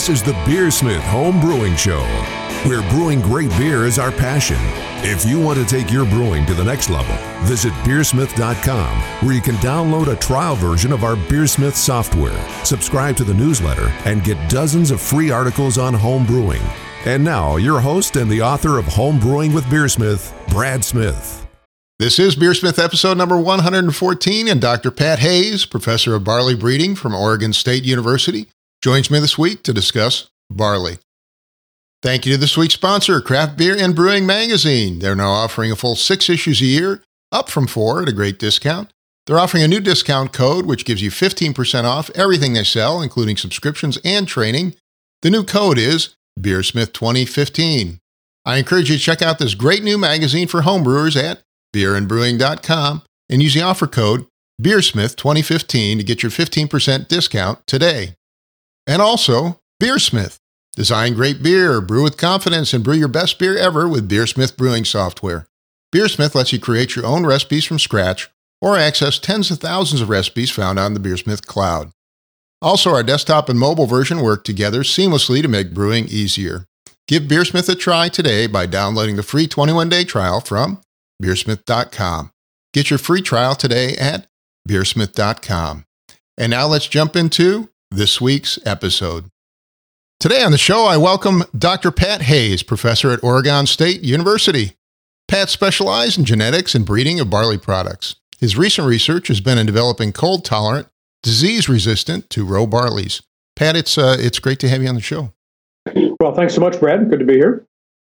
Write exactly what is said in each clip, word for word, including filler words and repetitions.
This is the Beersmith Home Brewing Show, where brewing great beer is our passion. If you want to take your brewing to the next level, visit beersmith dot com, where you can download a trial version of our Beersmith software, subscribe to the newsletter, and get dozens of free articles on home brewing. And now, your host and the author of Home Brewing with Beersmith, Brad Smith. This is Beersmith episode number one hundred fourteen, and Doctor Pat Hayes, professor of barley breeding from Oregon State University, joins me this week to discuss barley. Thank you to this week's sponsor, Craft Beer and Brewing Magazine. They're now offering a full six issues a year, up from four at a great discount. They're offering a new discount code, which gives you fifteen percent off everything they sell, including subscriptions and training. The new code is Beersmith twenty fifteen. I encourage you to check out this great new magazine for homebrewers at beer and brewing dot com and use the offer code Beersmith twenty fifteen to get your fifteen percent discount today. And also, Beersmith. Design great beer, brew with confidence, and brew your best beer ever with Beersmith brewing software. Beersmith lets you create your own recipes from scratch or access tens of thousands of recipes found on the Beersmith cloud. Also, our desktop and mobile version work together seamlessly to make brewing easier. Give Beersmith a try today by downloading the free twenty-one day trial from beersmith dot com. Get your free trial today at beersmith dot com. And now let's jump into this week's episode. Today on the show, I welcome Doctor Pat Hayes, professor at Oregon State University. Pat specialized in genetics and breeding of barley products. His recent research has been in developing cold-tolerant, disease-resistant two-row barleys. Pat, it's uh, it's great to have you on the show. Well, thanks so much, Brad. Good to be here.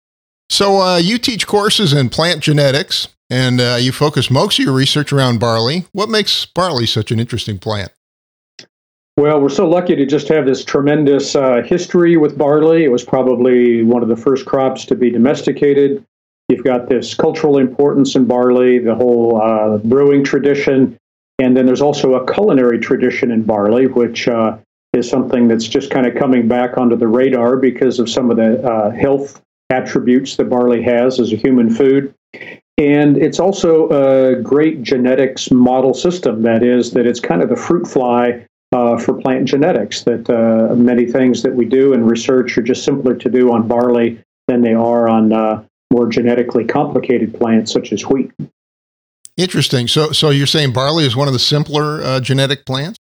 So uh, you teach courses in plant genetics, and uh, you focus most of your research around barley. What makes barley such an interesting plant? Well, we're so lucky to just have this tremendous uh, history with barley. It was probably one of the first crops to be domesticated. You've got this cultural importance in barley, the whole uh, brewing tradition, and then there's also a culinary tradition in barley, which uh, is something that's just kind of coming back onto the radar because of some of the uh, health attributes that barley has as a human food. And it's also a great genetics model system. That is, that it's kind of the fruit fly Uh, for plant genetics, that uh, many things that we do in research are just simpler to do on barley than they are on uh, more genetically complicated plants such as wheat. Interesting. So so you're saying barley is one of the simpler uh, genetic plants?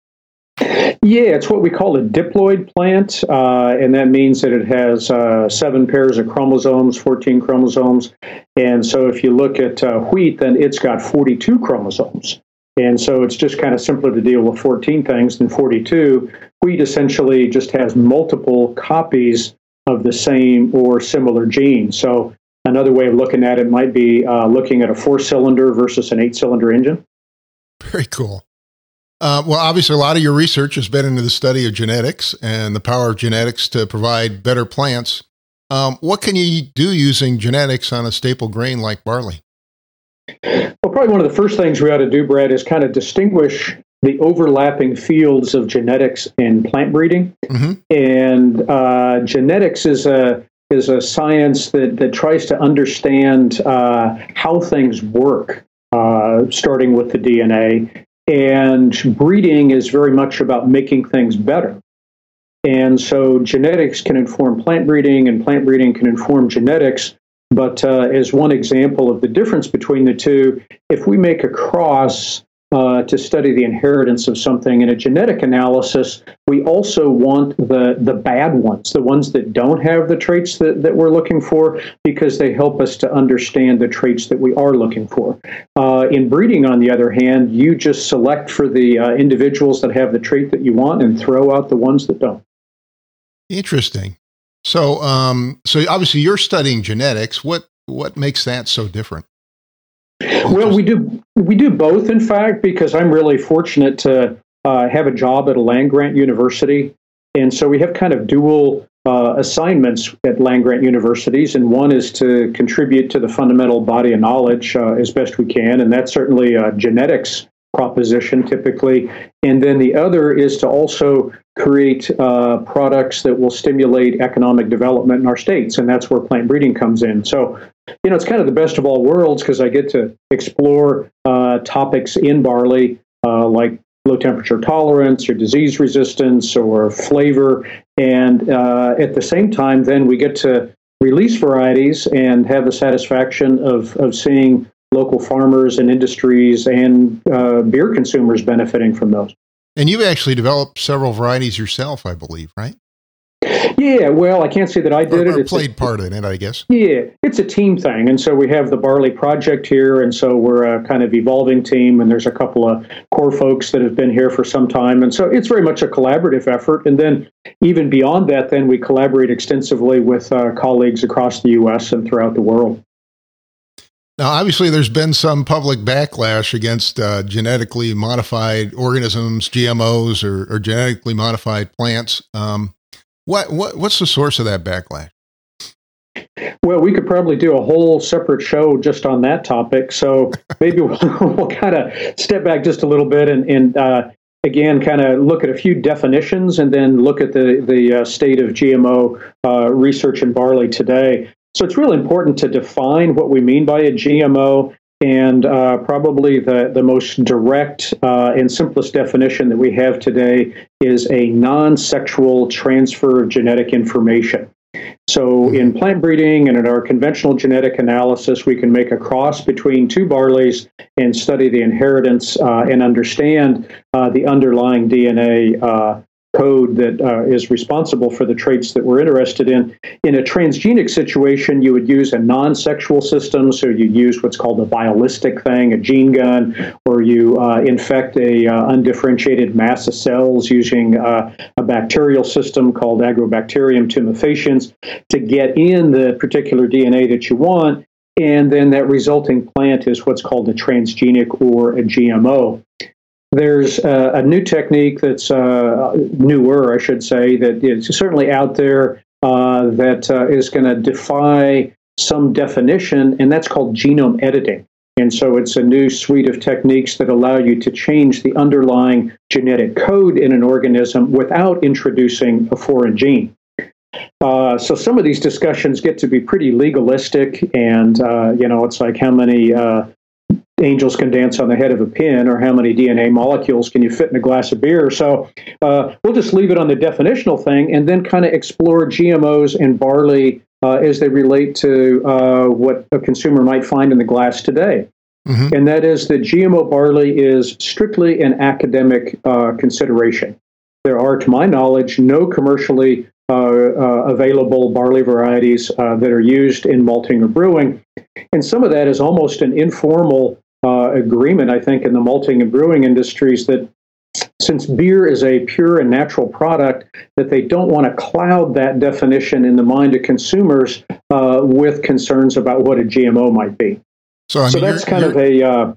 Yeah, it's what we call a diploid plant, uh, and that means that it has uh, seven pairs of chromosomes, fourteen chromosomes. And so if you look at uh, wheat, then it's got forty-two chromosomes. And so it's just kind of simpler to deal with fourteen things than forty-two. Wheat essentially just has multiple copies of the same or similar gene. So another way of looking at it might be uh, looking at a four-cylinder versus an eight-cylinder engine. Very cool. Uh, well, obviously, a lot of your research has been into the study of genetics and the power of genetics to provide better plants. Um, what can you do using genetics on a staple grain like barley? Well, probably one of the first things we ought to do, Brad, is kind of distinguish the overlapping fields of genetics and plant breeding. Mm-hmm. And uh, genetics is a is a science that, that tries to understand uh, how things work, uh, starting with the D N A. And breeding is very much about making things better. And so genetics can inform plant breeding, and plant breeding can inform genetics. But uh, as one example of the difference between the two, if we make a cross uh, to study the inheritance of something in a genetic analysis, we also want the, the bad ones, the ones that don't have the traits that, that we're looking for, because they help us to understand the traits that we are looking for. Uh, in breeding, on the other hand, you just select for the uh, individuals that have the trait that you want and throw out the ones that don't. Interesting. So, um, so obviously you're studying genetics. What what makes that so different? Well, we do we do both, in fact, because I'm really fortunate to uh, have a job at a land-grant university, and so we have kind of dual uh, assignments at land-grant universities, and one is to contribute to the fundamental body of knowledge uh, as best we can, and that's certainly a genetics proposition typically, and then the other is to also create uh, products that will stimulate economic development in our states, and that's where plant breeding comes in. So, you know, it's kind of the best of all worlds because I get to explore uh, topics in barley uh, like low temperature tolerance or disease resistance or flavor. And uh, at the same time, then we get to release varieties and have the satisfaction of, of seeing local farmers and industries and uh, beer consumers benefiting from those. And you've actually developed several varieties yourself, I believe, right? Yeah, well, I can't say that I did or, or it. It's played a, part in it, I guess. Yeah, it's a team thing. And so we have the Barley Project here, and so we're a kind of evolving team, and there's a couple of core folks that have been here for some time. And so it's very much a collaborative effort. And then even beyond that, then we collaborate extensively with uh, colleagues across the U S and throughout the world. Now, obviously, there's been some public backlash against uh, genetically modified organisms, G M Os, or, or genetically modified plants. Um, what what what's the source of that backlash? Well, we could probably do a whole separate show just on that topic. So maybe we'll, we'll kind of step back just a little bit and, and uh, again, kind of look at a few definitions and then look at the the uh, state of G M O uh, research in barley today. So it's really important to define what we mean by a G M O, and uh, probably the, the most direct uh, and simplest definition that we have today is a non-sexual transfer of genetic information. So in plant breeding and in our conventional genetic analysis, we can make a cross between two barleys and study the inheritance uh, and understand uh, the underlying D N A uh, code that uh, is responsible for the traits that we're interested in. In a transgenic situation, you would use a non-sexual system, so you use what's called a vialistic thing, a gene gun, or you uh, infect a uh, undifferentiated mass of cells using uh, a bacterial system called Agrobacterium tumefaciens to get in the particular D N A that you want, and then that resulting plant is what's called a transgenic or a G M O. There's uh, a new technique that's uh, newer, I should say, that is certainly out there uh, that uh, is going to defy some definition, and that's called genome editing. And so it's a new suite of techniques that allow you to change the underlying genetic code in an organism without introducing a foreign gene. Uh, so some of these discussions get to be pretty legalistic, and, uh, you know, it's like how many uh, angels can dance on the head of a pin, or how many D N A molecules can you fit in a glass of beer. So uh, we'll just leave it on the definitional thing and then kind of explore G M Os and barley uh, as they relate to uh, what a consumer might find in the glass today. Mm-hmm. And that is that G M O barley is strictly an academic uh, consideration. There are, to my knowledge, no commercially uh, uh, available barley varieties uh, that are used in malting or brewing. And some of that is almost an informal uh, agreement, I think, in the malting and brewing industries that since beer is a pure and natural product, that they don't want to cloud that definition in the mind of consumers uh, with concerns about what a G M O might be. So, I mean, so that's kind of a... Uh,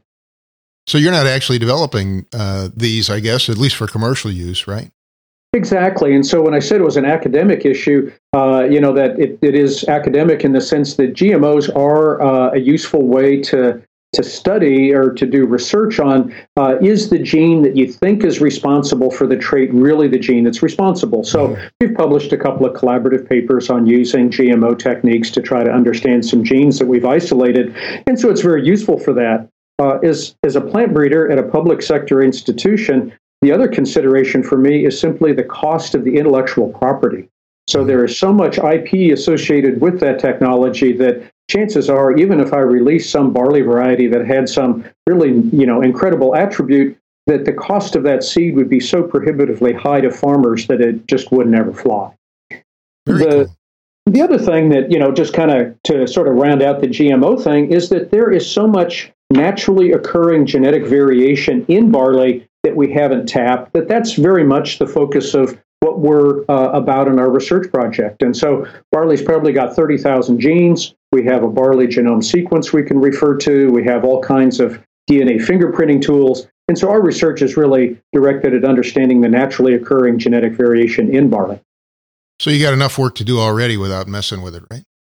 so you're not actually developing uh, these, I guess, at least for commercial use, right? Exactly. And so when I said it was an academic issue, uh, you know, that it, it is academic in the sense that G M Os are uh, a useful way to to study or to do research on, uh, is the gene that you think is responsible for the trait really the gene that's responsible? So mm-hmm. we've published a couple of collaborative papers on using G M O techniques to try to understand some genes that we've isolated. And so it's very useful for that. Uh, as, as a plant breeder at a public sector institution, the other consideration for me is simply the cost of the intellectual property. So there is so much I P associated with that technology that chances are, even if I release some barley variety that had some really, you know, incredible attribute, that the cost of that seed would be so prohibitively high to farmers that it just would never fly. Very the, cool. The other thing that, you know, just kind of to sort of round out the G M O thing is that there is so much naturally occurring genetic variation in barley that we haven't tapped, that that's very much the focus of what we're uh, about in our research project. And so barley's probably got thirty thousand genes. We have a barley genome sequence we can refer to. We have all kinds of D N A fingerprinting tools. And so our research is really directed at understanding the naturally occurring genetic variation in barley. So you got enough work to do already without messing with it, right?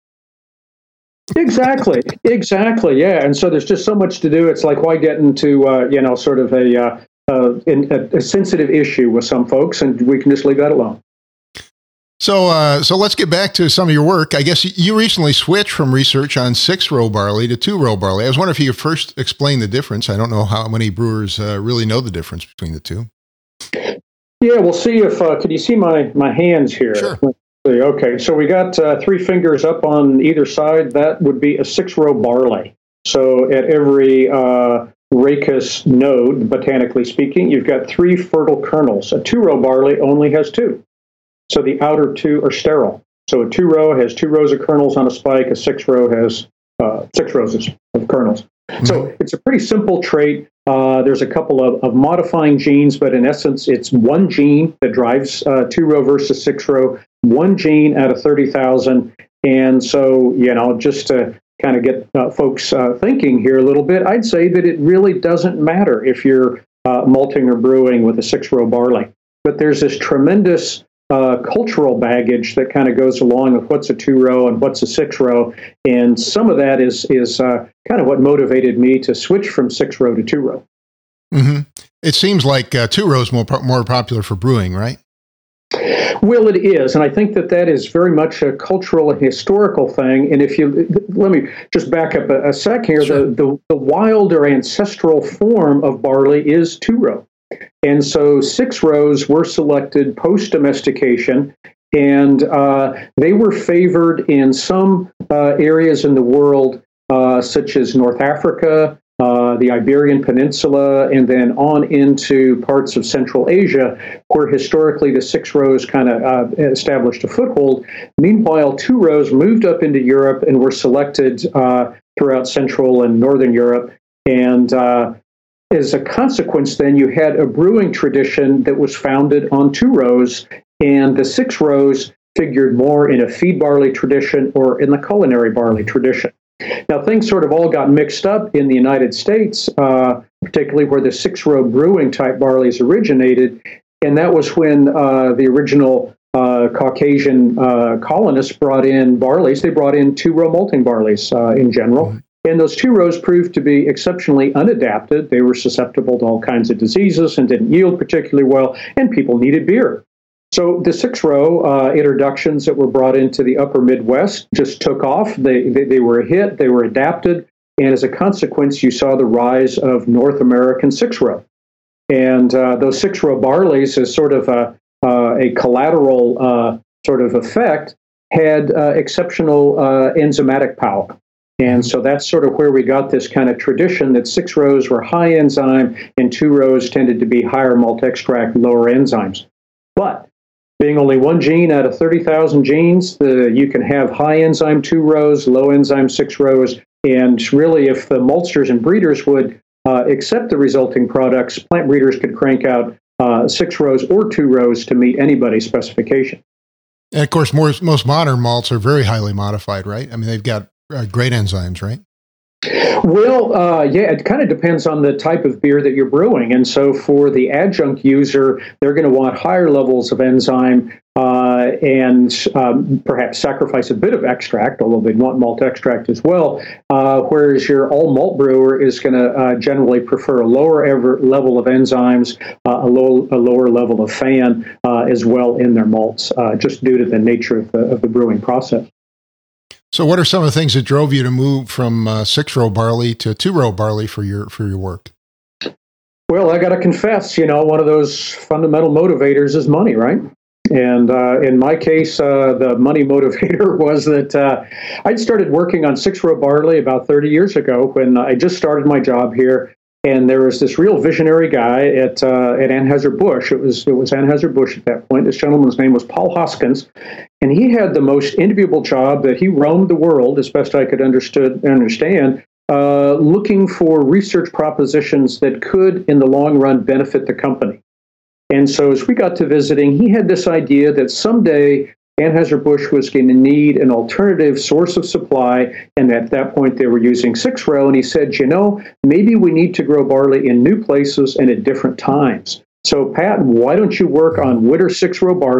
Exactly. Exactly. Yeah. And so there's just so much to do. It's like, why get into, uh, you know, sort of a, uh, uh, in, a, a sensitive issue with some folks, and we can just leave that alone. So, uh, so let's get back to some of your work. I guess you recently switched from research on six-row barley to two-row barley. I was wondering if you could first explain the difference. I don't know how many brewers uh, really know the difference between the two. Yeah, we'll see if, uh, can you see my, my hands here? Sure. Okay, so we got uh, three fingers up on either side. That would be a six-row barley. So at every uh, rachis node, botanically speaking, you've got three fertile kernels. A two-row barley only has two. So the outer two are sterile. So a two-row has two rows of kernels on a spike. A six-row has uh, six rows of kernels. Mm-hmm. So it's a pretty simple trait. Uh, there's a couple of, of modifying genes, but in essence, it's one gene that drives uh, two-row versus six-row, one gene out of thirty thousand. And so, you know, just to kind of get uh, folks uh, thinking here a little bit, I'd say that it really doesn't matter if you're uh, malting or brewing with a six-row barley. But there's this tremendous Uh, cultural baggage that kind of goes along with what's a two-row and what's a six-row, and some of that is is uh, kind of what motivated me to switch from six-row to two-row. Mm-hmm. It seems like uh, two-row is more more popular for brewing, right? Well, it is, and I think that that is very much a cultural and historical thing. And if you let me just back up a, a sec here, sure. the, the the wild or ancestral form of barley is two-row. And so six rows were selected post-domestication, and uh, they were favored in some uh, areas in the world, uh, such as North Africa, uh, the Iberian Peninsula, and then on into parts of Central Asia, where historically the six rows kind of uh, established a foothold. Meanwhile, two rows moved up into Europe and were selected uh, throughout Central and Northern Europe, and uh, as a consequence, then, you had a brewing tradition that was founded on two rows, and the six rows figured more in a feed barley tradition or in the culinary barley tradition. Now, things sort of all got mixed up in the United States, uh, particularly where the six-row brewing type barleys originated, and that was when uh, the original uh, Caucasian uh, colonists brought in barleys. They brought in two-row malting barleys uh, in general. Mm-hmm. And those two rows proved to be exceptionally unadapted. They were susceptible to all kinds of diseases and didn't yield particularly well, and people needed beer. So the six-row uh, introductions that were brought into the upper Midwest just took off. They, they they were a hit. They were adapted. And as a consequence, you saw the rise of North American six-row. And uh, those six-row barleys, as sort of a, uh, a collateral uh, sort of effect, had uh, exceptional uh, enzymatic power. And so that's sort of where we got this kind of tradition that six rows were high enzyme and two rows tended to be higher malt extract, lower enzymes. But being only one gene out of thirty thousand genes, the, you can have high enzyme two rows, low enzyme six rows. And really, if the maltsters and breeders would uh, accept the resulting products, plant breeders could crank out uh, six rows or two rows to meet anybody's specification. And of course, more, most modern malts are very highly modified, right? I mean, they've got Uh, great enzymes, right? Well, uh, yeah, it kind of depends on the type of beer that you're brewing. And so for the adjunct user, they're going to want higher levels of enzyme uh, and um, perhaps sacrifice a bit of extract, although they'd want malt extract as well, uh, whereas your all malt brewer is going to uh, generally prefer a lower ever level of enzymes, uh, a, low, a lower level of fan uh, as well in their malts, uh, just due to the nature of the, of the brewing process. So what are some of the things that drove you to move from uh, six-row barley to two-row barley for your for your work? Well, I got to confess, you know, one of those fundamental motivators is money, right? And uh, in my case, uh, the money motivator was that uh, I'd started working on six-row barley about thirty years ago when I just started my job here. And there was this real visionary guy at uh, at Anheuser-Busch. It was it was Anheuser-Busch at that point. This gentleman's name was Paul Hoskins, and he had the most enviable job that he roamed the world, as best I could understood understand, uh, looking for research propositions that could, in the long run, benefit the company. And so, as we got to visiting, he had this idea that someday Anheuser-Busch was going to need an alternative source of supply, and at that point they were using six-row, and he said, you know, maybe we need to grow barley in new places and at different times. So, Pat, why don't you work on winter six-row barley,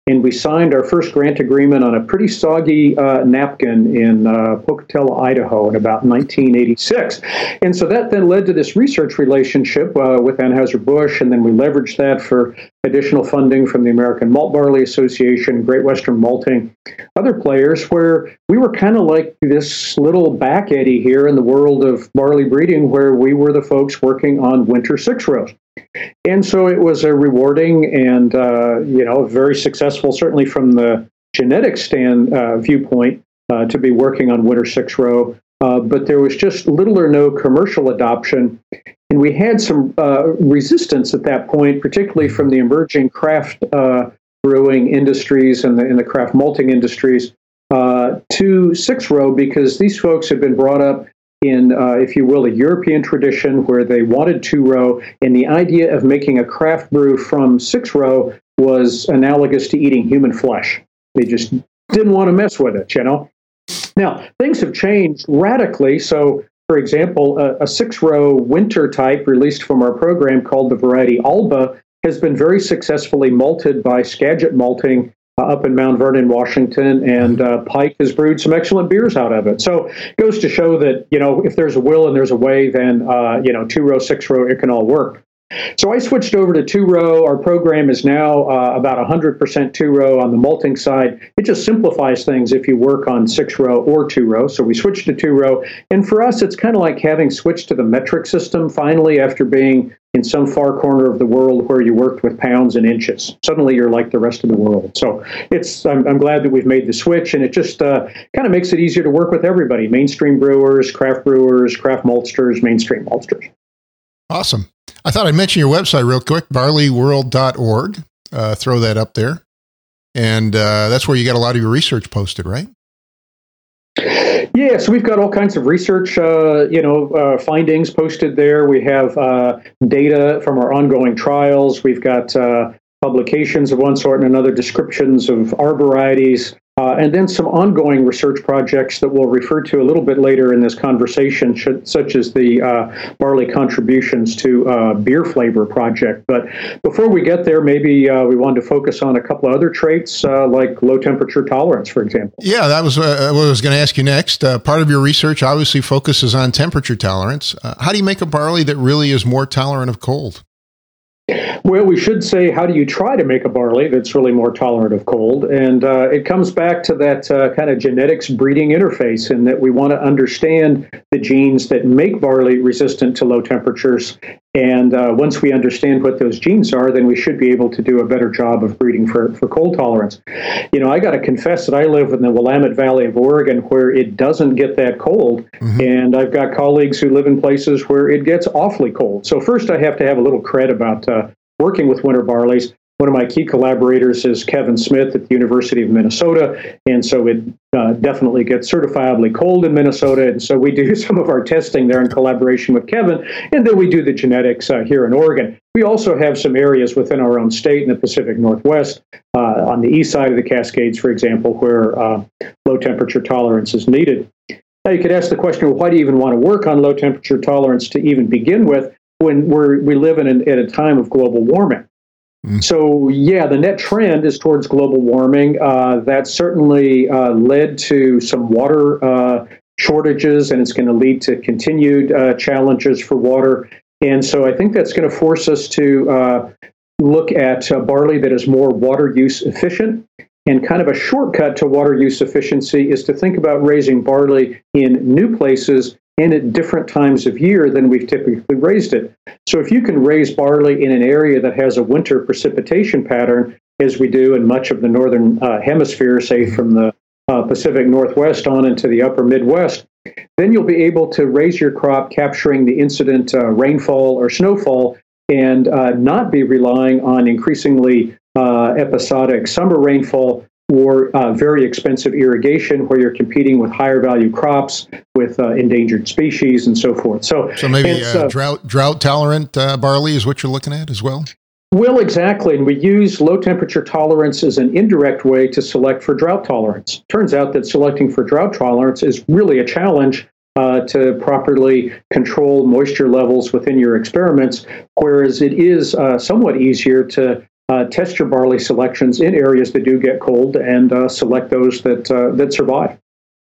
and we signed our first grant agreement on a pretty soggy uh, napkin in uh, Pocatello, Idaho in about nineteen eighty-six. And so that then led to this research relationship uh, with Anheuser-Busch, and then we leveraged that for additional funding from the American Malt Barley Association, Great Western Malting, other players, where we were kind of like this little back eddy here in the world of barley breeding, where we were the folks working on winter six rows. And so it was a rewarding and, uh, you know, very successful, certainly from the genetic stand uh, viewpoint, uh, to be working on winter six row. Uh, but there was just little or no commercial adoption. And we had some uh, resistance at that point, particularly from the emerging craft uh, brewing industries and the, and the craft malting industries, uh, to six row, because these folks had been brought up in, uh, if you will, a European tradition where they wanted two row, and the idea of making a craft brew from six row was analogous to eating human flesh. They just didn't want to mess with it, you know? Now, things have changed radically. So, for example, a, a six-row winter type released from our program called the variety Alba has been very successfully malted by Skagit Malting uh, up in Mount Vernon, Washington, and uh, Pike has brewed some excellent beers out of it. So it goes to show that, you know, if there's a will and there's a way, then, uh, you know, two-row, six-row, it can all work. So I switched over to two-row. Our program is now uh, about one hundred percent two-row on the malting side. It just simplifies things if you work on six-row or two-row. So we switched to two-row. And for us, it's kind of like having switched to the metric system finally after being in some far corner of the world where you worked with pounds and inches. Suddenly you're like the rest of the world. So it's I'm, I'm glad that we've made the switch, and it just uh, kind of makes it easier to work with everybody, mainstream brewers, craft brewers, craft maltsters, mainstream maltsters. Awesome. I thought I'd mention your website real quick, barley world dot org. Uh, throw that up there. And uh, that's where you got a lot of your research posted, right? Yeah, so we've got all kinds of research, uh, you know, uh, findings posted there. We have uh, data from our ongoing trials. We've got uh, publications of one sort and another, descriptions of our varieties, uh, and then some ongoing research projects that we'll refer to a little bit later in this conversation, sh- such as the uh, Barley Contributions to uh, Beer Flavor project. But before we get there, maybe uh, we wanted to focus on a couple of other traits, uh, like low temperature tolerance, for example. Yeah, that was uh, what I was going to ask you next. Uh, part of your research obviously focuses on temperature tolerance. Uh, how do you make a barley that really is more tolerant of cold? Well, we should say, how do you try to make a barley that's really more tolerant of cold? And uh, it comes back to that uh, kind of genetics breeding interface, in that we want to understand the genes that make barley resistant to low temperatures. And uh, once we understand what those genes are, then we should be able to do a better job of breeding for, for cold tolerance. You know, I got to confess that I live in the Willamette Valley of Oregon, where it doesn't get that cold. Mm-hmm. And I've got colleagues who live in places where it gets awfully cold. So first, I have to have a little cred about uh, working with winter barleys. One of my key collaborators is Kevin Smith at the University of Minnesota, and so it uh, definitely gets certifiably cold in Minnesota, and so we do some of our testing there in collaboration with Kevin, and then we do the genetics uh, here in Oregon. We also have some areas within our own state in the Pacific Northwest, uh, on the east side of the Cascades, for example, where uh, low temperature tolerance is needed. Now, you could ask the question, well, why do you even want to work on low temperature tolerance to even begin with, when we're, we live in an, at a time of global warming? Mm. So, yeah, the net trend is towards global warming. Uh, that certainly uh, led to some water uh, shortages, and it's going to lead to continued uh, challenges for water. And so I think that's going to force us to uh, look at uh, barley that is more water use efficient. And kind of a shortcut to water use efficiency is to think about raising barley in new places and at different times of year than we've typically raised it. So if you can raise barley in an area that has a winter precipitation pattern, as we do in much of the northern uh, hemisphere, say from the uh, Pacific Northwest on into the upper Midwest, then you'll be able to raise your crop capturing the incident uh, rainfall or snowfall, and uh, not be relying on increasingly uh, episodic summer rainfall or uh, very expensive irrigation, where you're competing with higher value crops, with uh, endangered species, and so forth. So, so maybe uh, uh, drought drought tolerant uh, barley is what you're looking at as well? Well, exactly. And we use low temperature tolerance as an indirect way to select for drought tolerance. Turns out that selecting for drought tolerance is really a challenge uh, to properly control moisture levels within your experiments, whereas it is uh, somewhat easier to uh, test your barley selections in areas that do get cold and uh, select those that uh, that survive.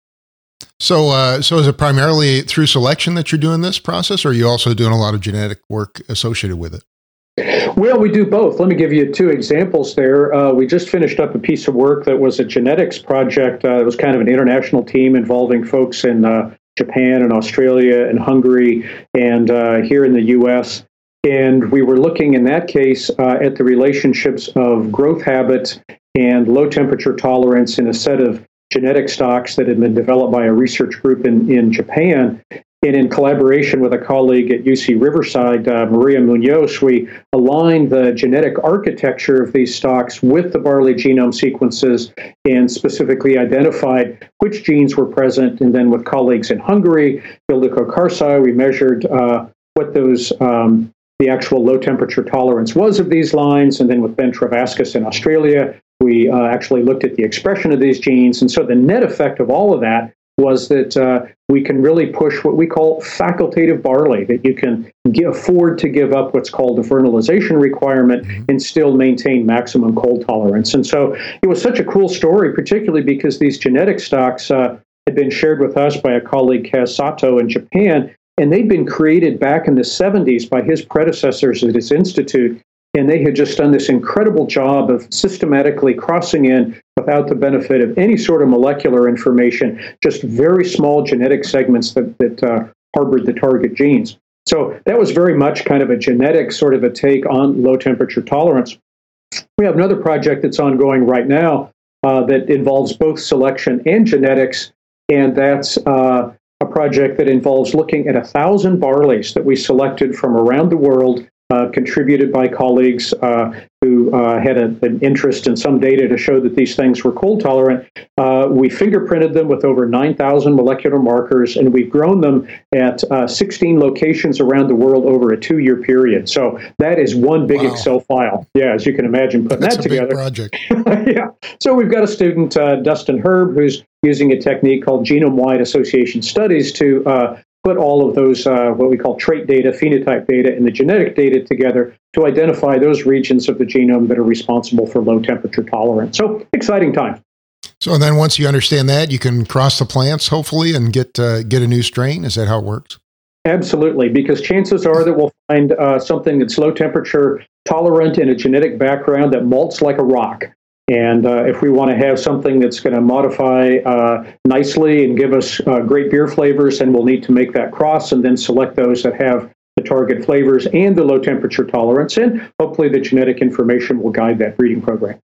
So, uh, so is it primarily through selection that you're doing this process, or are you also doing a lot of genetic work associated with it? Well, we do both. Let me give you two examples there. Uh, we just finished up a piece of work that was a genetics project. Uh, it was kind of an international team involving folks in uh, Japan and Australia and Hungary and uh, here in the U S. And we were looking in that case uh, at the relationships of growth habits and low temperature tolerance in a set of genetic stocks that had been developed by a research group in, in Japan. And in collaboration with a colleague at U C Riverside, uh, Maria Munoz, we aligned the genetic architecture of these stocks with the barley genome sequences and specifically identified which genes were present. And then with colleagues in Hungary, Ildikó Karsai, we measured uh, what those um, the actual low temperature tolerance was of these lines. And then with Ben Travascus in Australia, we uh, actually looked at the expression of these genes. And so the net effect of all of that was that uh, we can really push what we call facultative barley, that you can g- afford to give up what's called a vernalization requirement mm-hmm. and still maintain maximum cold tolerance. And so it was such a cool story, particularly because these genetic stocks uh, had been shared with us by a colleague, Kaz Sato, in Japan, and they'd been created back in the seventies by his predecessors at his institute. And they had just done this incredible job of systematically crossing in without the benefit of any sort of molecular information, just very small genetic segments that, that uh, harbored the target genes. So that was very much kind of a genetic sort of a take on low temperature tolerance. We have another project that's ongoing right now uh, that involves both selection and genetics, and that's uh, a project that involves looking at a thousand barleys that we selected from around the world, Uh, contributed by colleagues uh, who uh, had a, an interest in some data to show that these things were cold tolerant. Uh, we fingerprinted them with over nine thousand molecular markers, and we've grown them at uh, sixteen locations around the world over a two-year period. So that is one big wow. Excel file. Yeah, as you can imagine, putting That's that together. Big project. Yeah. So we've got a student, uh, Dustin Herb, who's using a technique called genome-wide association studies to uh, put all of those, uh, what we call trait data, phenotype data, and the genetic data together to identify those regions of the genome that are responsible for low temperature tolerance. So exciting time. So then once you understand that, you can cross the plants, hopefully, and get uh, get a new strain. Is that how it works? Absolutely, because chances are that we'll find uh, something that's low temperature tolerant in a genetic background that malts like a rock. And uh, if we want to have something that's going to modify uh, nicely and give us uh, great beer flavors, then we'll need to make that cross and then select those that have the target flavors and the low temperature tolerance. And hopefully the genetic information will guide that breeding program.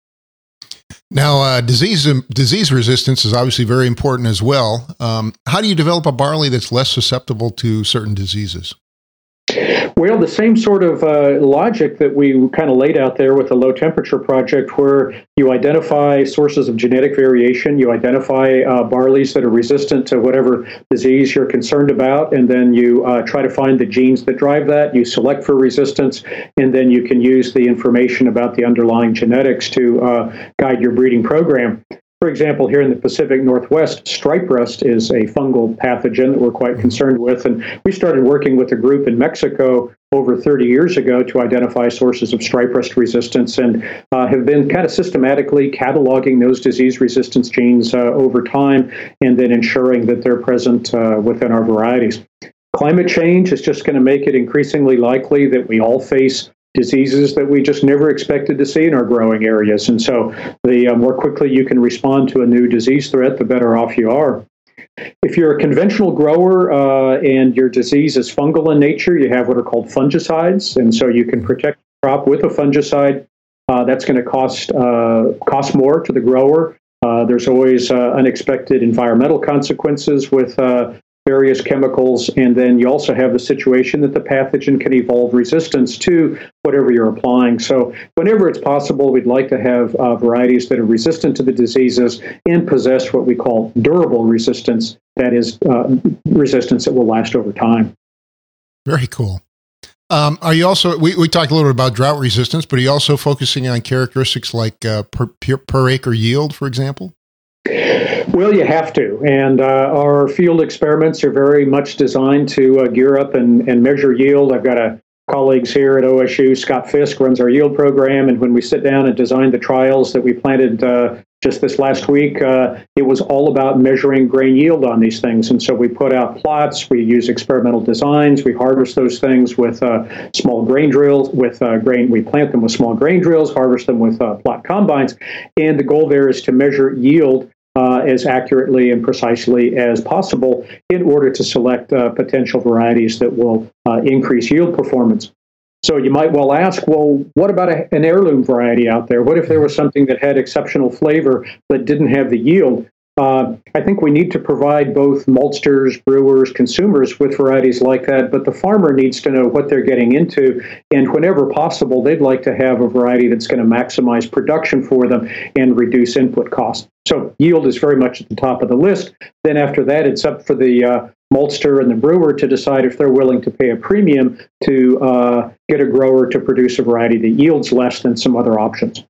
Now, uh, disease disease resistance is obviously very important as well. Um, how do you develop a barley that's less susceptible to certain diseases? Well, the same sort of uh, logic that we kind of laid out there with the low temperature project, where you identify sources of genetic variation, you identify uh, barleys that are resistant to whatever disease you're concerned about, and then you uh, try to find the genes that drive that. You select for resistance, and then you can use the information about the underlying genetics to uh, guide your breeding program. For example, here in the Pacific Northwest, stripe rust is a fungal pathogen that we're quite concerned with. And we started working with a group in Mexico over thirty years ago to identify sources of stripe rust resistance and uh, have been kind of systematically cataloging those disease resistance genes uh, over time and then ensuring that they're present uh, within our varieties. Climate change is just going to make it increasingly likely that we all face diseases that we just never expected to see in our growing areas. And so the uh, more quickly you can respond to a new disease threat, the better off you are. If you're a conventional grower uh, and your disease is fungal in nature, you have what are called fungicides. And so you can protect the crop with a fungicide. Uh, that's going to cost uh, cost more to the grower. Uh, there's always uh, unexpected environmental consequences with uh, various chemicals, and then you also have the situation that the pathogen can evolve resistance to whatever you're applying. So whenever it's possible, we'd like to have uh, varieties that are resistant to the diseases and possess what we call durable resistance, that is uh, resistance that will last over time. Very cool. Um, are you also, we, we talked a little bit about drought resistance, but are you also focusing on characteristics like uh, per, per acre yield, for example? Well, you have to. And uh, our field experiments are very much designed to uh, gear up and, and measure yield. I've got a colleagues here at O S U, Scott Fisk, runs our yield program. And when we sit down and design the trials that we planted uh, just this last week, uh, it was all about measuring grain yield on these things. And so we put out plots, we use experimental designs, we harvest those things with uh, small grain drills, with uh, grain, we plant them with small grain drills, harvest them with uh, plot combines. And the goal there is to measure yield uh, as accurately and precisely as possible in order to select uh, potential varieties that will uh, increase yield performance. So you might well ask, well, what about a, an heirloom variety out there? What if there was something that had exceptional flavor but didn't have the yield? Uh, I think we need to provide both maltsters, brewers, consumers with varieties like that, but the farmer needs to know what they're getting into, and whenever possible, they'd like to have a variety that's going to maximize production for them and reduce input costs. So yield is very much at the top of the list. Then after that, it's up for the uh, maltster and the brewer to decide if they're willing to pay a premium to uh, get a grower to produce a variety that yields less than some other options.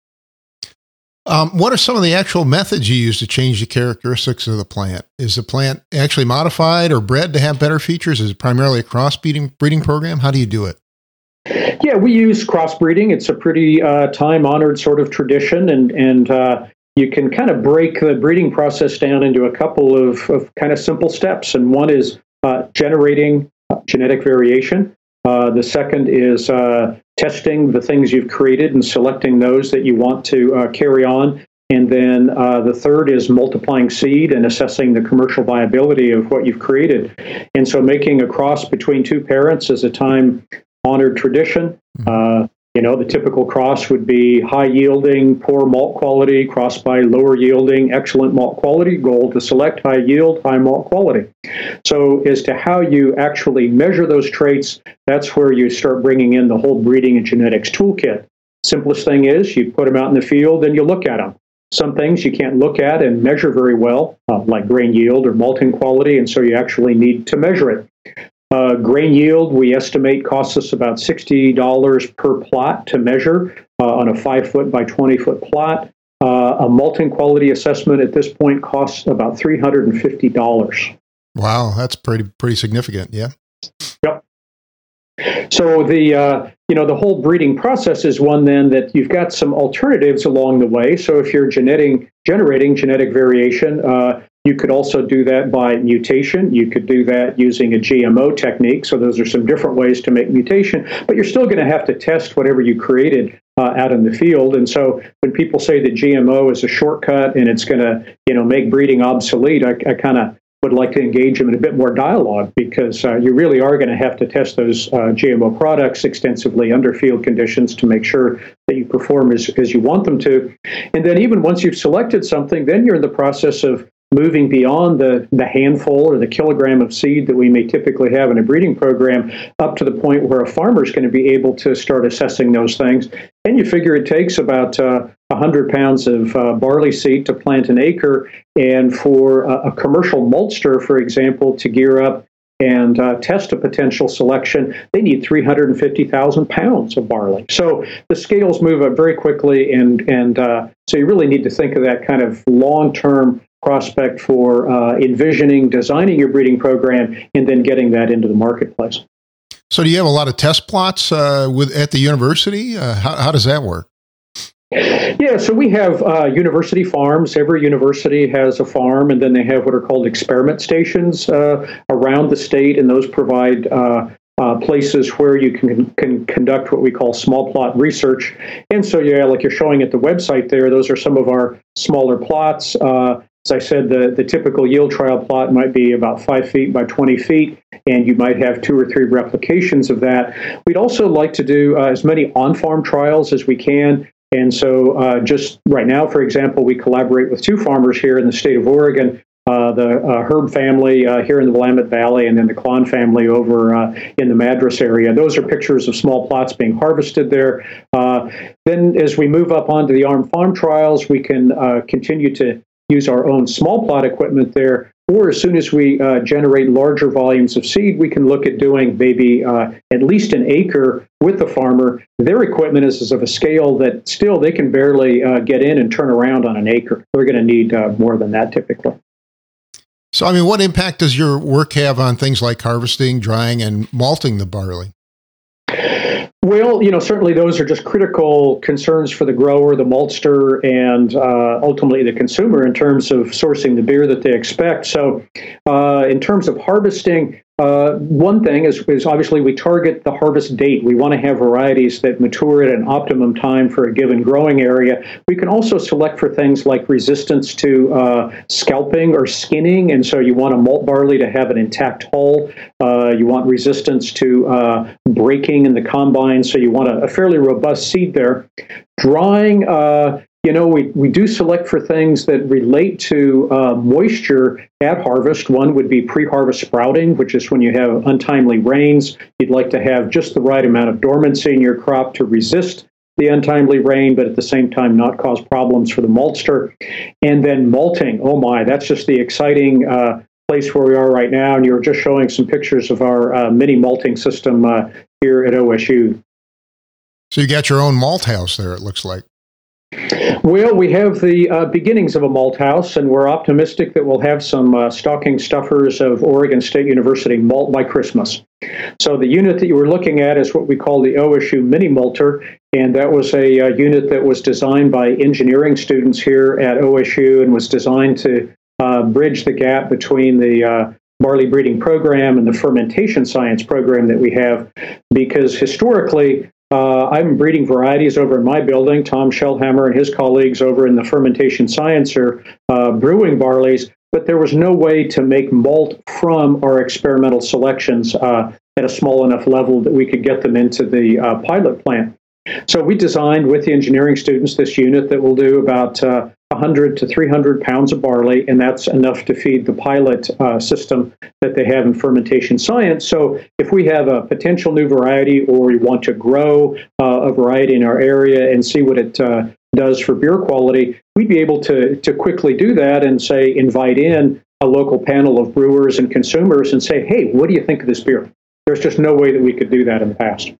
Um, what are some of the actual methods you use to change the characteristics of the plant? Is the plant actually modified or bred to have better features? Is it primarily a crossbreeding breeding program? How do you do it? Yeah, we use crossbreeding. It's a pretty uh, time-honored sort of tradition, and and uh, you can kind of break the breeding process down into a couple of, of kind of simple steps. And one is uh, generating genetic variation. Uh, the second is uh, testing the things you've created and selecting those that you want to uh, carry on. And then uh, the third is multiplying seed and assessing the commercial viability of what you've created. And so making a cross between two parents is a time-honored tradition. Uh, you know, the typical cross would be high-yielding, poor malt quality, crossed by lower-yielding, excellent malt quality. Goal to select high yield, high malt quality. So as to how you actually measure those traits, that's where you start bringing in the whole breeding and genetics toolkit. Simplest thing is you put them out in the field and you look at them. Some things you can't look at and measure very well, uh, like grain yield or malting quality, and so you actually need to measure it. Uh, grain yield, we estimate, costs us about sixty dollars per plot to measure uh, on a five foot by twenty foot plot. Uh, a malting quality assessment at this point costs about three hundred fifty dollars. Wow, that's pretty pretty significant. Yeah. Yep. So the uh, you know the whole breeding process is one then that you've got some alternatives along the way. So if you're genetic generating genetic variation, uh, you could also do that by mutation. You could do that using a G M O technique. So those are some different ways to make mutation, but you're still going to have to test whatever you created uh, out in the field. And so when people say that G M O is a shortcut and it's going to, you know, make breeding obsolete, I, I kind of would like to engage them in a bit more dialogue, because uh, you really are going to have to test those uh, G M O products extensively under field conditions to make sure that you perform as, as you want them to. And then even once you've selected something, then you're in the process of moving beyond the, the handful or the kilogram of seed that we may typically have in a breeding program up to the point where a farmer is going to be able to start assessing those things. And you figure it takes about uh, one hundred pounds of uh, barley seed to plant an acre. And for a, a commercial maltster, for example, to gear up and uh, test a potential selection, they need three hundred fifty thousand pounds of barley. So the scales move up very quickly, and, and uh, so you really need to think of that kind of long-term prospect for uh, envisioning, designing your breeding program, and then getting that into the marketplace. So do you have a lot of test plots uh, with at the university? Uh, how, how does that work? Yeah, so we have uh, university farms. Every university has a farm, and then they have what are called experiment stations uh, around the state, and those provide uh, uh, places where you can, can conduct what we call small plot research. And so, yeah, like you're showing at the website there, those are some of our smaller plots. Uh, As I said, the, the typical yield trial plot might be about five feet by twenty feet, and you might have two or three replications of that. We'd also like to do uh, as many on-farm trials as we can. And so uh, just right now, for example, we collaborate with two farmers here in the state of Oregon, uh, the uh, Herb family uh, here in the Willamette Valley, and then the Klon family over uh, in the Madras area. Those are pictures of small plots being harvested there. Uh, then as we move up onto the armed farm trials, we can uh, continue to use our own small plot equipment there, or as soon as we uh, generate larger volumes of seed, we can look at doing maybe uh, at least an acre with the farmer. Their equipment is, is of a scale that still they can barely uh, get in and turn around on an acre. They're going to need uh, more than that typically. So, I mean, what impact does your work have on things like harvesting, drying, and malting the barley? Well, you know, certainly those are just critical concerns for the grower, the maltster, and uh, ultimately the consumer in terms of sourcing the beer that they expect. So uh, in terms of harvesting, uh, one thing is, is obviously we target the harvest date. We want to have varieties that mature at an optimum time for a given growing area. We can also select for things like resistance to uh, scalping or skinning, and so you want a malt barley to have an intact hull. Uh, you want resistance to uh, breaking in the combine, so you want a, a fairly robust seed there. Drying, uh, you know, we, we do select for things that relate to uh, moisture at harvest. One would be pre-harvest sprouting, which is when you have untimely rains. You'd like to have just the right amount of dormancy in your crop to resist the untimely rain, but at the same time not cause problems for the maltster. And then malting, oh my, that's just the exciting uh, place where we are right now. And you were just showing some pictures of our uh, mini malting system uh, here at O S U. So you got your own malt house there, it looks like. Well, we have the uh, beginnings of a malt house, and we're optimistic that we'll have some uh, stocking stuffers of Oregon State University malt by Christmas. So the unit that you were looking at is what we call the O S U Mini Malter, and that was a uh, unit that was designed by engineering students here at O S U and was designed to uh, bridge the gap between the uh, barley breeding program and the fermentation science program that we have, because historically, Uh, I'm breeding varieties over in my building. Tom Shellhammer and his colleagues over in the fermentation science are uh, brewing barleys, but there was no way to make malt from our experimental selections uh, at a small enough level that we could get them into the uh, pilot plant. So we designed with the engineering students this unit that will do about uh, one hundred to three hundred pounds of barley, and that's enough to feed the pilot uh, system that they have in fermentation science. So if we have a potential new variety, or we want to grow uh, a variety in our area and see what it uh, does for beer quality, we'd be able to, to quickly do that and say, invite in a local panel of brewers and consumers and say, hey, what do you think of this beer? There's just no way that we could do that in the past.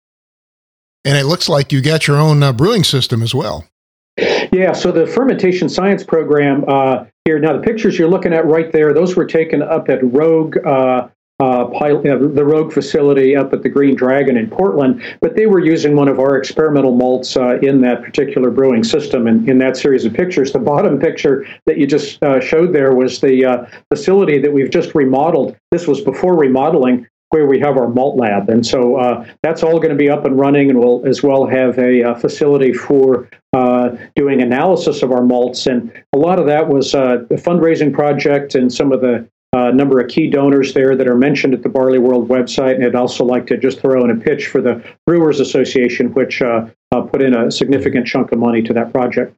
And it looks like you got your own uh, brewing system as well. Yeah, so the fermentation science program uh, here, now the pictures you're looking at right there, those were taken up at Rogue, uh, uh, pilot, uh, the Rogue facility up at the Green Dragon in Portland, but they were using one of our experimental malts uh, in that particular brewing system. And in that series of pictures, the bottom picture that you just uh, showed there was the uh, facility that we've just remodeled. This was before remodeling, where we have our malt lab. And so uh, that's all going to be up and running, and we'll as well have a, a facility for uh, doing analysis of our malts. And a lot of that was uh, a fundraising project and some of the uh, number of key donors there that are mentioned at the Barley World website. And I'd also like to just throw in a pitch for the Brewers Association, which uh, uh, put in a significant chunk of money to that project.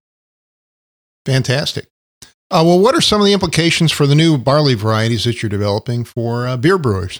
Fantastic. Uh, well, what are some of the implications for the new barley varieties that you're developing for uh, beer brewers?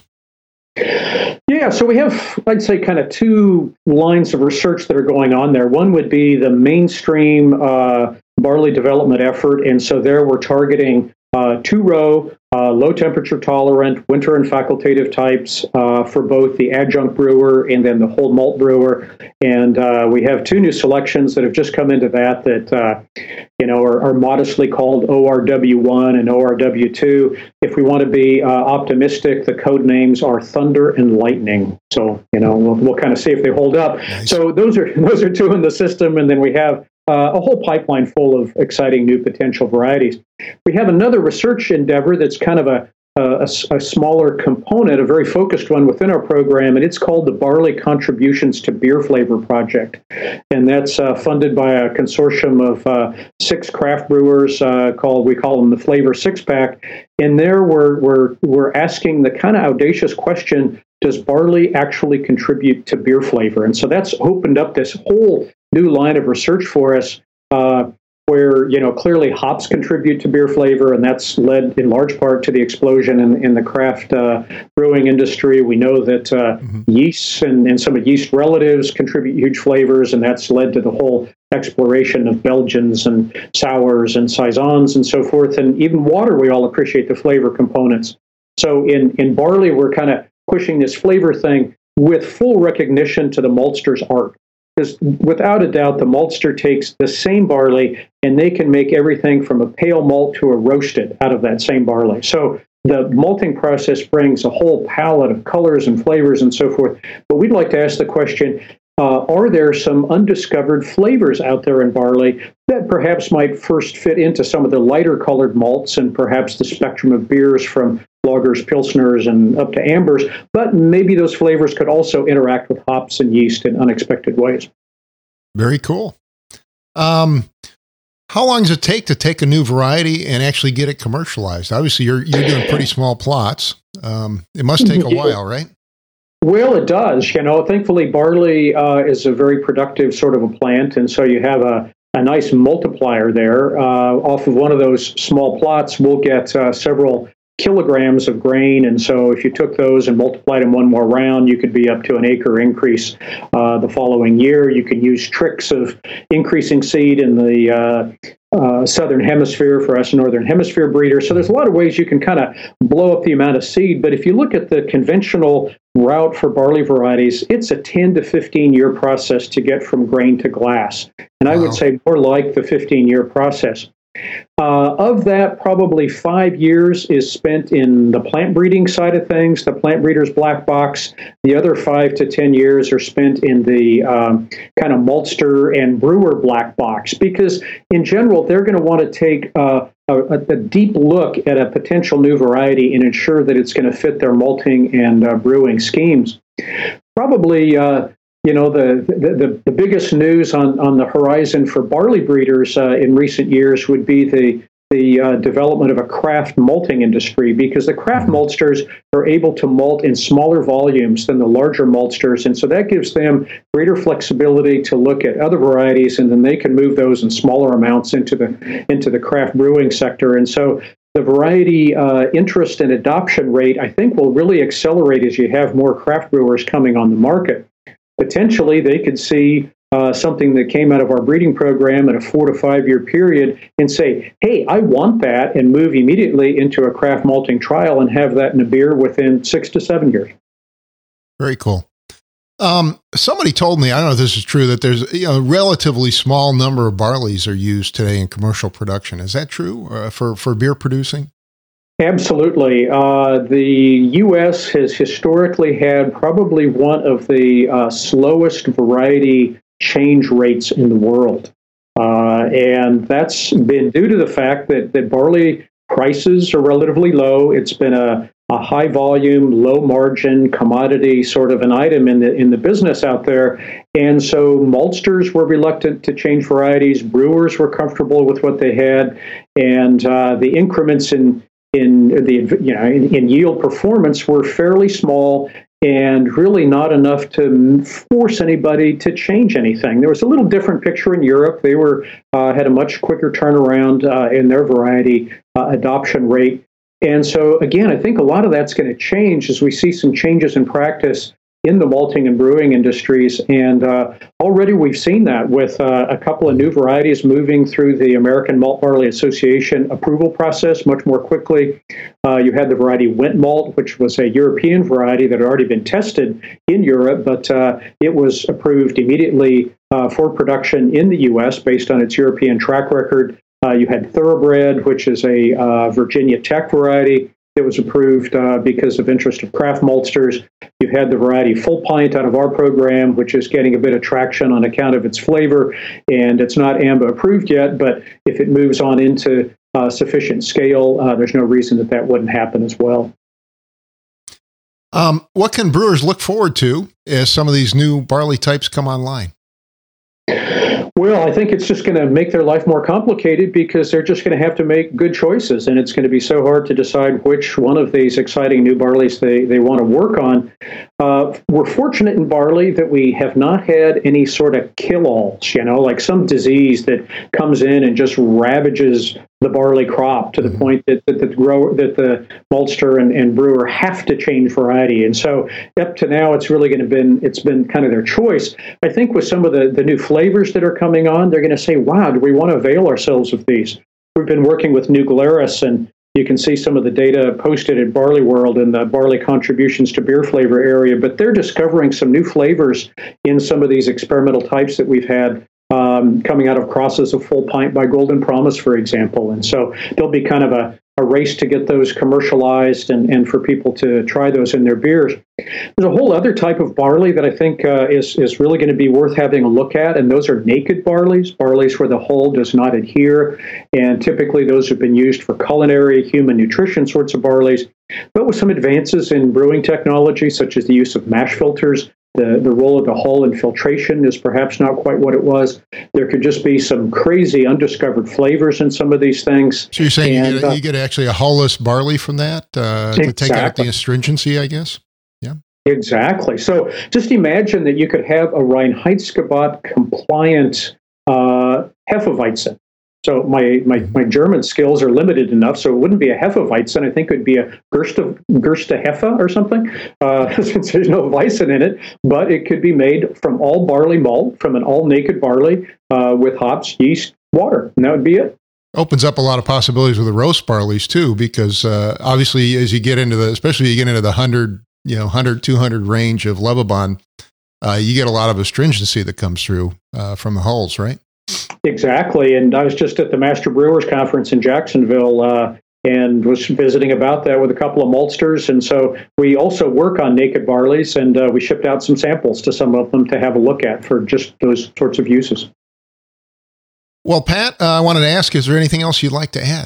Yeah, so we have, I'd say, kind of two lines of research that are going on there. One would be the mainstream uh, barley development effort, and so there we're targeting uh, two-row, uh, low-temperature tolerant, winter and facultative types uh, for both the adjunct brewer and then the whole malt brewer. And uh, we have two new selections that have just come into that that, uh, you know, are, are modestly called O R W one and O R W two. If we want to be uh, optimistic, the code names are Thunder and Lightning. So, you know, we'll, we'll kind of see if they hold up. Nice. So those are those are two in the system, and then we have Uh, a whole pipeline full of exciting new potential varieties. We have another research endeavor that's kind of a, a, a smaller component, a very focused one within our program, and it's called the Barley Contributions to Beer Flavor Project. And that's uh, funded by a consortium of uh, six craft brewers uh, called, we call them the Flavor Six Pack. And there we're, we're, we're asking the kind of audacious question, does barley actually contribute to beer flavor? And so that's opened up this whole new line of research for us, uh, where, you know, clearly hops contribute to beer flavor, and that's led in large part to the explosion in, in the craft uh, brewing industry. We know that uh, mm-hmm. yeasts and, and some of yeast relatives contribute huge flavors, and that's led to the whole exploration of Belgians and sours and saisons and so forth. And even water, we all appreciate the flavor components. So in, in barley, we're kind of pushing this flavor thing with full recognition to the maltster's art. Because without a doubt, the maltster takes the same barley and they can make everything from a pale malt to a roasted out of that same barley. So the malting process brings a whole palette of colors and flavors and so forth. But we'd like to ask the question, uh, uh, are there some undiscovered flavors out there in barley that perhaps might first fit into some of the lighter colored malts and perhaps the spectrum of beers from lagers, pilsners, and up to ambers, but maybe those flavors could also interact with hops and yeast in unexpected ways. Very cool. Um, how long does it take to take a new variety and actually get it commercialized? Obviously, you're you're doing pretty small plots. Um, it must take a while, right? Well, it does. You know, thankfully, barley uh, is a very productive sort of a plant, and so you have a, a nice multiplier there. Uh, off of one of those small plots, we'll get uh, several kilograms of grain, and so if you took those and multiplied them one more round, you could be up to an acre increase uh, the following year. You can use tricks of increasing seed in the uh, uh, southern hemisphere for us northern hemisphere breeders. So there's a lot of ways you can kind of blow up the amount of seed, but if you look at the conventional route for barley varieties, it's a ten to fifteen year process to get from grain to glass, and I wow. would say more like the fifteen year process. Uh, of that, probably five years is spent in the plant breeding side of things, the plant breeder's black box. The other five to ten years are spent in the um, kind of maltster and brewer black box, because in general, they're going to want to take uh, a, a deep look at a potential new variety and ensure that it's going to fit their malting and uh, brewing schemes. Probably uh, You know, the, the, the biggest news on, on the horizon for barley breeders uh, in recent years would be the, the uh, development of a craft malting industry, because the craft maltsters are able to malt in smaller volumes than the larger maltsters. And so that gives them greater flexibility to look at other varieties, and then they can move those in smaller amounts into the, into the craft brewing sector. And so the variety uh, interest and adoption rate, I think, will really accelerate as you have more craft brewers coming on the market. Potentially, they could see uh, something that came out of our breeding program in a four to five year period and say, hey, I want that, and move immediately into a craft malting trial and have that in a beer within six to seven years. Very cool. Um, somebody told me, I don't know if this is true, that there's you know, a relatively small number of barleys are used today in commercial production. Is that true uh, for, for beer producing? Absolutely. Uh, the U S has historically had probably one of the uh, slowest variety change rates in the world. Uh, and that's been due to the fact that, that barley prices are relatively low. It's been a, a high volume, low margin commodity sort of an item in the in the business out there. And so maltsters were reluctant to change varieties. Brewers were comfortable with what they had. And uh, the increments in in the you know in, in yield performance were fairly small and really not enough to force anybody to change anything. There was a little different picture in Europe. They were uh, had a much quicker turnaround uh, in their variety uh, adoption rate. And so again, I think a lot of that's going to change as we see some changes in practice in the malting and brewing industries. And uh, already we've seen that with uh, a couple of new varieties moving through the American Malt Barley Association approval process much more quickly. Uh, you had the variety Went Malt, which was a European variety that had already been tested in Europe, but uh, it was approved immediately uh, for production in the U S based on its European track record. Uh, you had Thoroughbred, which is a uh, Virginia Tech variety. It was approved uh, because of interest of craft maltsters. You've had the variety Full Pint out of our program, which is getting a bit of traction on account of its flavor, and it's not A M B A approved yet, but if it moves on into uh, sufficient scale, uh, there's no reason that that wouldn't happen as well. Um, what can brewers look forward to as some of these new barley types come online? Well, I think it's just going to make their life more complicated because they're just going to have to make good choices, and it's going to be so hard to decide which one of these exciting new barleys they, they want to work on. Uh, we're fortunate in barley that we have not had any sort of kill-alls, you know, like some disease that comes in and just ravages the barley crop to the point that, that the grower, that the maltster and, and brewer have to change variety. And so up to now, it's really going to been it's been kind of their choice. I think with some of the, the new flavors that are coming on, they're going to say, wow, do we want to avail ourselves of these? We've been working with New Glarus, and you can see some of the data posted at Barley World in the barley contributions to beer flavor area, but they're discovering some new flavors in some of these experimental types that we've had Um, coming out of crosses of Full Pint by Golden Promise, for example. And so there'll be kind of a, a race to get those commercialized and, and for people to try those in their beers. There's a whole other type of barley that I think uh, is, is really going to be worth having a look at, and those are naked barleys, barleys where the hull does not adhere, and typically those have been used for culinary, human nutrition sorts of barleys. But with some advances in brewing technology, such as the use of mash filters, The, the role of the hull in filtration is perhaps not quite what it was. There could just be some crazy undiscovered flavors in some of these things. So you're saying and, you, get, uh, you get actually a hull-less barley from that uh, exactly. to take out the astringency, I guess? Yeah. Exactly. So just imagine that you could have a Reinheitsgebot compliant uh, Hefeweizen. So my, my, my German skills are limited enough, so it wouldn't be a Hefeweizen. I think it would be a Gerste, Gerste Hefe or something, uh, since there's no Weizen in it. But it could be made from all barley malt, from an all-naked barley uh, with hops, yeast, water, and that would be it. Opens up a lot of possibilities with the roast barleys, too, because uh, obviously as you get into the, especially you get into the one hundred, you know, one hundred, two hundred range of Lebobon, uh, you get a lot of astringency that comes through uh, from the hulls, right? Exactly. And I was just at the Master Brewers Conference in Jacksonville uh, and was visiting about that with a couple of maltsters. And so we also work on naked barleys, and uh, we shipped out some samples to some of them to have a look at for just those sorts of uses. Well, Pat, uh, I wanted to ask, is there anything else you'd like to add?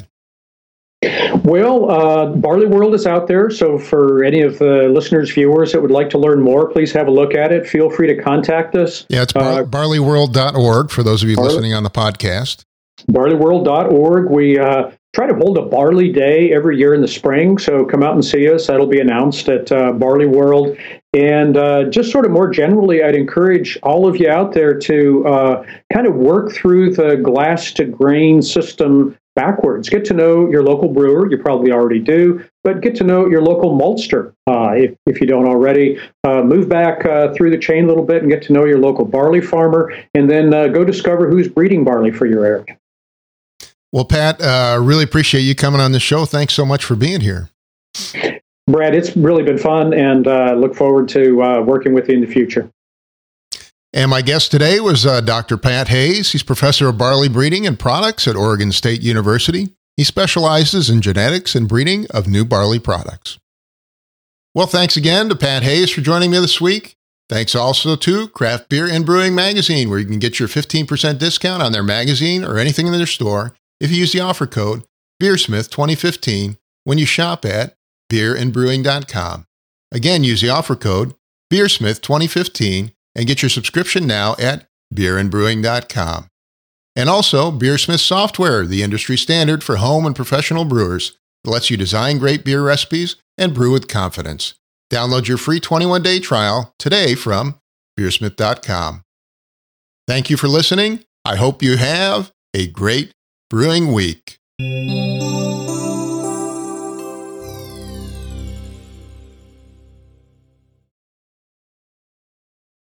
Well, uh, Barley World is out there, so for any of the listeners, viewers that would like to learn more, please have a look at it. Feel free to contact us. Yeah, it's bar- uh, barley world dot org for those of you Barley- listening on the podcast. barley world dot org. We uh, try to hold a Barley Day every year in the spring, so come out and see us. That'll be announced at uh, Barley World. And uh, just sort of more generally, I'd encourage all of you out there to uh, kind of work through the glass-to-grain system backwards. Get to know your local brewer. You probably already do, but get to know your local maltster uh, if, if you don't already. Uh, move back uh, through the chain a little bit and get to know your local barley farmer, and then uh, go discover who's breeding barley for your area. Well, Pat, uh, really appreciate you coming on the show. Thanks so much for being here. Brad, it's really been fun, and uh, look forward to uh, working with you in the future. And my guest today was uh, Doctor Pat Hayes. He's professor of barley breeding and products at Oregon State University. He specializes in genetics and breeding of new barley products. Well, thanks again to Pat Hayes for joining me this week. Thanks also to Craft Beer and Brewing Magazine, where you can get your fifteen percent discount on their magazine or anything in their store if you use the offer code Beersmith twenty fifteen when you shop at beer and brewing dot com. Again, use the offer code Beersmith twenty fifteen and get your subscription now at beer and brewing dot com. And also, Beersmith Software, the industry standard for home and professional brewers, that lets you design great beer recipes and brew with confidence. Download your free twenty-one day trial today from beersmith dot com. Thank you for listening. I hope you have a great brewing week.